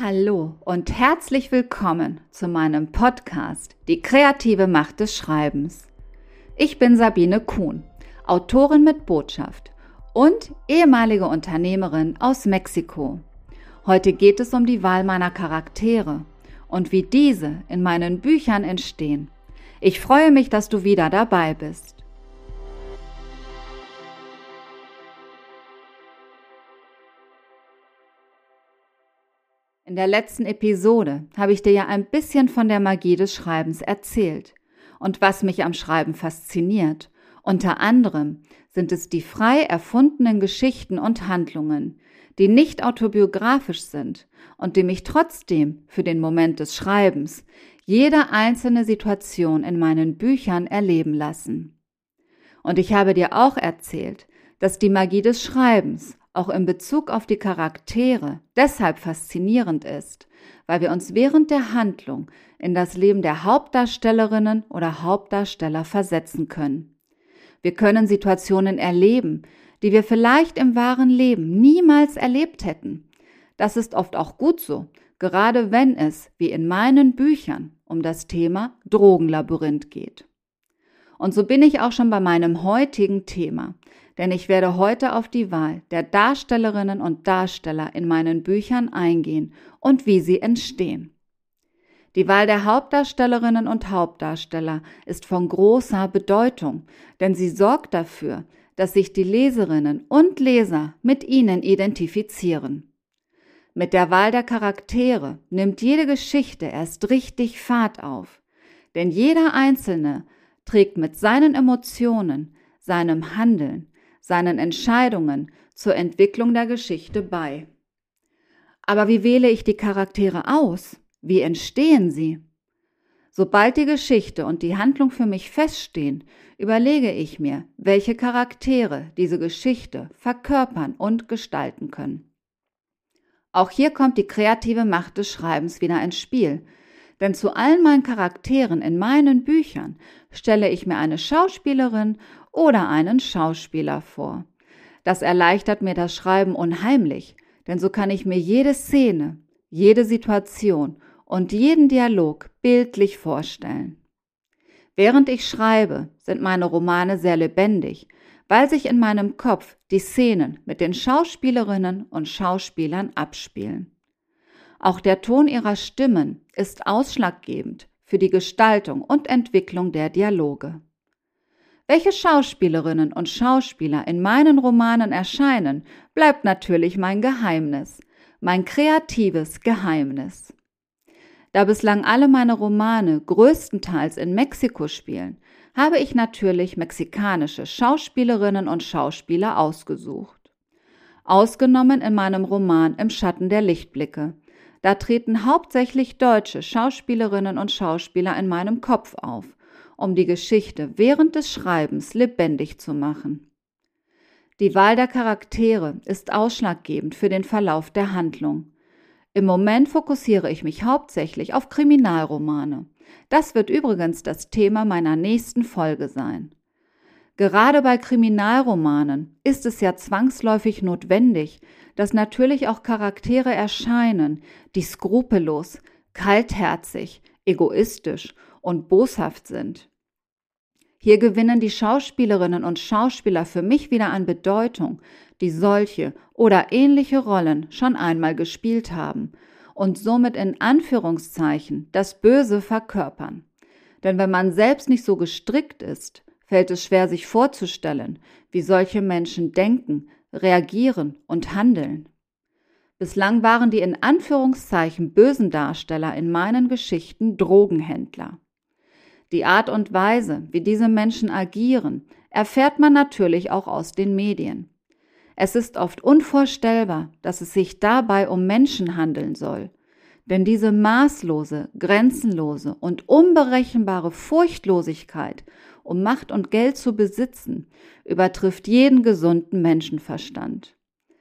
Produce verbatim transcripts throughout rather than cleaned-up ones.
Hallo und herzlich willkommen zu meinem Podcast Die kreative Macht des Schreibens. Ich bin Sabine Kuhn, Autorin mit Botschaft und ehemalige Unternehmerin aus Mexiko. Heute geht es um die Wahl meiner Charaktere und wie diese in meinen Büchern entstehen. Ich freue mich, dass du wieder dabei bist. In der letzten Episode habe ich dir ja ein bisschen von der Magie des Schreibens erzählt und was mich am Schreiben fasziniert. Unter anderem sind es die frei erfundenen Geschichten und Handlungen, die nicht autobiografisch sind und die mich trotzdem für den Moment des Schreibens jede einzelne Situation in meinen Büchern erleben lassen. Und ich habe dir auch erzählt, dass die Magie des Schreibens auch in Bezug auf die Charaktere deshalb faszinierend ist, weil wir uns während der Handlung in das Leben der Hauptdarstellerinnen oder Hauptdarsteller versetzen können. Wir können Situationen erleben, die wir vielleicht im wahren Leben niemals erlebt hätten. Das ist oft auch gut so, gerade wenn es, wie in meinen Büchern, um das Thema Drogenlabyrinth geht. Und so bin ich auch schon bei meinem heutigen Thema, denn ich werde heute auf die Wahl der Darstellerinnen und Darsteller in meinen Büchern eingehen und wie sie entstehen. Die Wahl der Hauptdarstellerinnen und Hauptdarsteller ist von großer Bedeutung, denn sie sorgt dafür, dass sich die Leserinnen und Leser mit ihnen identifizieren. Mit der Wahl der Charaktere nimmt jede Geschichte erst richtig Fahrt auf, denn jeder Einzelne trägt mit seinen Emotionen, seinem Handeln, seinen Entscheidungen zur Entwicklung der Geschichte bei. Aber wie wähle ich die Charaktere aus? Wie entstehen sie? Sobald die Geschichte und die Handlung für mich feststehen, überlege ich mir, welche Charaktere diese Geschichte verkörpern und gestalten können. Auch hier kommt die kreative Macht des Schreibens wieder ins Spiel, denn zu allen meinen Charakteren in meinen Büchern stelle ich mir eine Schauspielerin oder einen Schauspieler vor. Das erleichtert mir das Schreiben unheimlich, denn so kann ich mir jede Szene, jede Situation und jeden Dialog bildlich vorstellen. Während ich schreibe, sind meine Romane sehr lebendig, weil sich in meinem Kopf die Szenen mit den Schauspielerinnen und Schauspielern abspielen. Auch der Ton ihrer Stimmen ist ausschlaggebend für die Gestaltung und Entwicklung der Dialoge. Welche Schauspielerinnen und Schauspieler in meinen Romanen erscheinen, bleibt natürlich mein Geheimnis, mein kreatives Geheimnis. Da bislang alle meine Romane größtenteils in Mexiko spielen, habe ich natürlich mexikanische Schauspielerinnen und Schauspieler ausgesucht. Ausgenommen in meinem Roman Im Schatten der Lichtblicke. Da treten hauptsächlich deutsche Schauspielerinnen und Schauspieler in meinem Kopf auf, um die Geschichte während des Schreibens lebendig zu machen. Die Wahl der Charaktere ist ausschlaggebend für den Verlauf der Handlung. Im Moment fokussiere ich mich hauptsächlich auf Kriminalromane. Das wird übrigens das Thema meiner nächsten Folge sein. Gerade bei Kriminalromanen ist es ja zwangsläufig notwendig, dass natürlich auch Charaktere erscheinen, die skrupellos, kaltherzig, egoistisch und boshaft sind. Hier gewinnen die Schauspielerinnen und Schauspieler für mich wieder an Bedeutung, die solche oder ähnliche Rollen schon einmal gespielt haben und somit in Anführungszeichen das Böse verkörpern. Denn wenn man selbst nicht so gestrickt ist, fällt es schwer, sich vorzustellen, wie solche Menschen denken, reagieren und handeln. Bislang waren die in Anführungszeichen bösen Darsteller in meinen Geschichten Drogenhändler. Die Art und Weise, wie diese Menschen agieren, erfährt man natürlich auch aus den Medien. Es ist oft unvorstellbar, dass es sich dabei um Menschen handeln soll, denn diese maßlose, grenzenlose und unberechenbare Furchtlosigkeit, um Macht und Geld zu besitzen, übertrifft jeden gesunden Menschenverstand.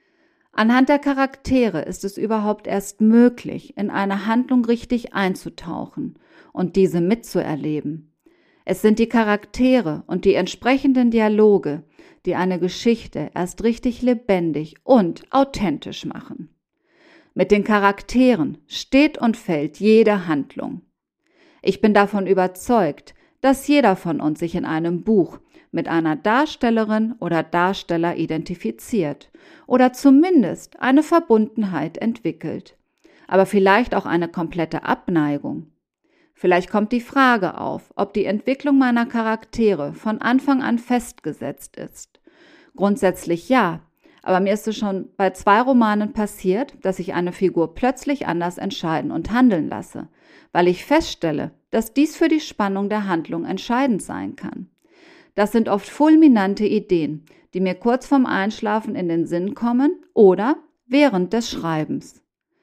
Anhand der Charaktere ist es überhaupt erst möglich, in eine Handlung richtig einzutauchen und diese mitzuerleben. Es sind die Charaktere und die entsprechenden Dialoge, die eine Geschichte erst richtig lebendig und authentisch machen. Mit den Charakteren steht und fällt jede Handlung. Ich bin davon überzeugt, dass jeder von uns sich in einem Buch mit einer Darstellerin oder Darsteller identifiziert oder zumindest eine Verbundenheit entwickelt, aber vielleicht auch eine komplette Abneigung. Vielleicht kommt die Frage auf, ob die Entwicklung meiner Charaktere von Anfang an festgesetzt ist. Grundsätzlich ja, aber mir ist es schon bei zwei Romanen passiert, dass ich eine Figur plötzlich anders entscheiden und handeln lasse, weil ich feststelle, dass dies für die Spannung der Handlung entscheidend sein kann. Das sind oft fulminante Ideen, die mir kurz vorm Einschlafen in den Sinn kommen oder während des Schreibens.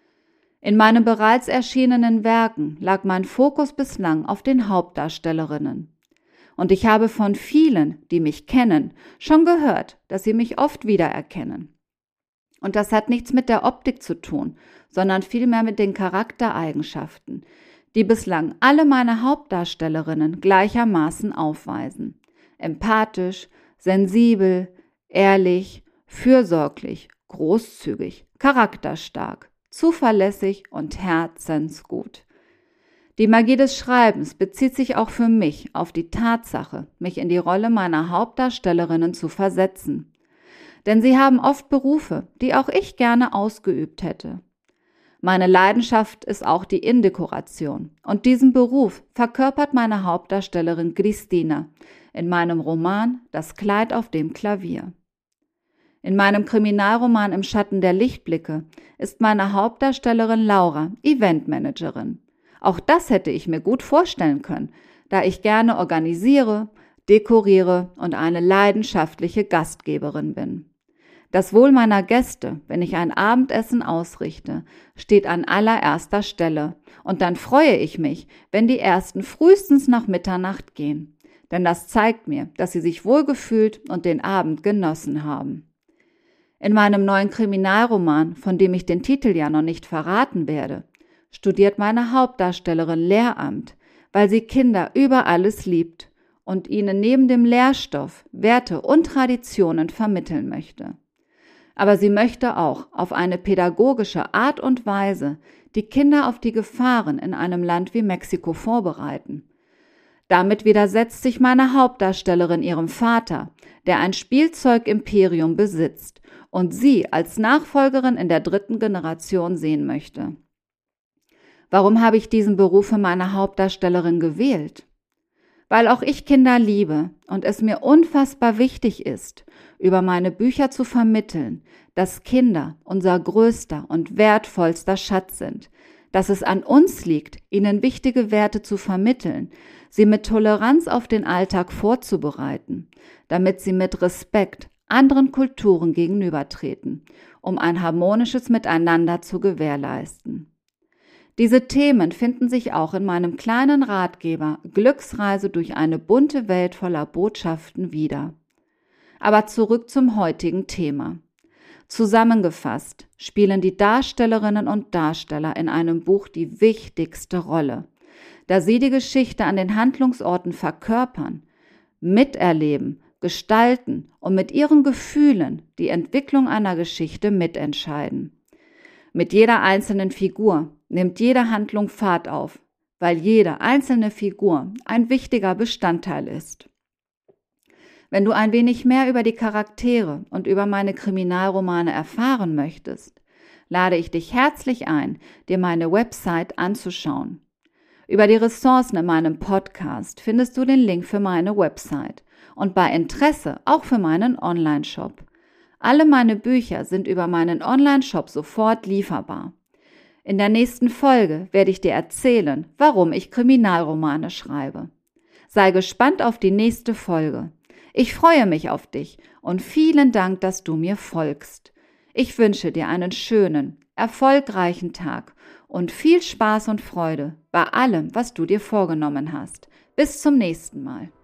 In meinen bereits erschienenen Werken lag mein Fokus bislang auf den Hauptdarstellerinnen. Und ich habe von vielen, die mich kennen, schon gehört, dass sie mich oft wiedererkennen. Und das hat nichts mit der Optik zu tun, sondern vielmehr mit den Charaktereigenschaften, die bislang alle meine Hauptdarstellerinnen gleichermaßen aufweisen. Empathisch, sensibel, ehrlich, fürsorglich, großzügig, charakterstark, zuverlässig und herzensgut. Die Magie des Schreibens bezieht sich auch für mich auf die Tatsache, mich in die Rolle meiner Hauptdarstellerinnen zu versetzen. Denn sie haben oft Berufe, die auch ich gerne ausgeübt hätte. Meine Leidenschaft ist auch die Innendekoration und diesen Beruf verkörpert meine Hauptdarstellerin Cristina in meinem Roman Das Kleid auf dem Klavier. In meinem Kriminalroman Im Schatten der Lichtblicke ist meine Hauptdarstellerin Laura Eventmanagerin. Auch das hätte ich mir gut vorstellen können, da ich gerne organisiere, dekoriere und eine leidenschaftliche Gastgeberin bin. Das Wohl meiner Gäste, wenn ich ein Abendessen ausrichte, steht an allererster Stelle und dann freue ich mich, wenn die ersten frühestens nach Mitternacht gehen. Denn das zeigt mir, dass sie sich wohlgefühlt und den Abend genossen haben. In meinem neuen Kriminalroman, von dem ich den Titel ja noch nicht verraten werde, studiert meine Hauptdarstellerin Lehramt, weil sie Kinder über alles liebt und ihnen neben dem Lehrstoff Werte und Traditionen vermitteln möchte. Aber sie möchte auch auf eine pädagogische Art und Weise die Kinder auf die Gefahren in einem Land wie Mexiko vorbereiten. Damit widersetzt sich meine Hauptdarstellerin ihrem Vater, der ein Spielzeugimperium besitzt und sie als Nachfolgerin in der dritten Generation sehen möchte. Warum habe ich diesen Beruf für meine Hauptdarstellerin gewählt? Weil auch ich Kinder liebe und es mir unfassbar wichtig ist, über meine Bücher zu vermitteln, dass Kinder unser größter und wertvollster Schatz sind, dass es an uns liegt, ihnen wichtige Werte zu vermitteln, sie mit Toleranz auf den Alltag vorzubereiten, damit sie mit Respekt anderen Kulturen gegenübertreten, um ein harmonisches Miteinander zu gewährleisten. Diese Themen finden sich auch in meinem kleinen Ratgeber Glücksreise durch eine bunte Welt voller Botschaften wieder. Aber zurück zum heutigen Thema. Zusammengefasst spielen die Darstellerinnen und Darsteller in einem Buch die wichtigste Rolle, da sie die Geschichte an den Handlungsorten verkörpern, miterleben, gestalten und mit ihren Gefühlen die Entwicklung einer Geschichte mitentscheiden. Mit jeder einzelnen Figur nimmt jede Handlung Fahrt auf, weil jede einzelne Figur ein wichtiger Bestandteil ist. Wenn du ein wenig mehr über die Charaktere und über meine Kriminalromane erfahren möchtest, lade ich dich herzlich ein, dir meine Website anzuschauen. Über die Ressourcen in meinem Podcast findest du den Link für meine Website und bei Interesse auch für meinen Online-Shop. Alle meine Bücher sind über meinen Online-Shop sofort lieferbar. In der nächsten Folge werde ich dir erzählen, warum ich Kriminalromane schreibe. Sei gespannt auf die nächste Folge. Ich freue mich auf dich und vielen Dank, dass du mir folgst. Ich wünsche dir einen schönen, erfolgreichen Tag und viel Spaß und Freude bei allem, was du dir vorgenommen hast. Bis zum nächsten Mal.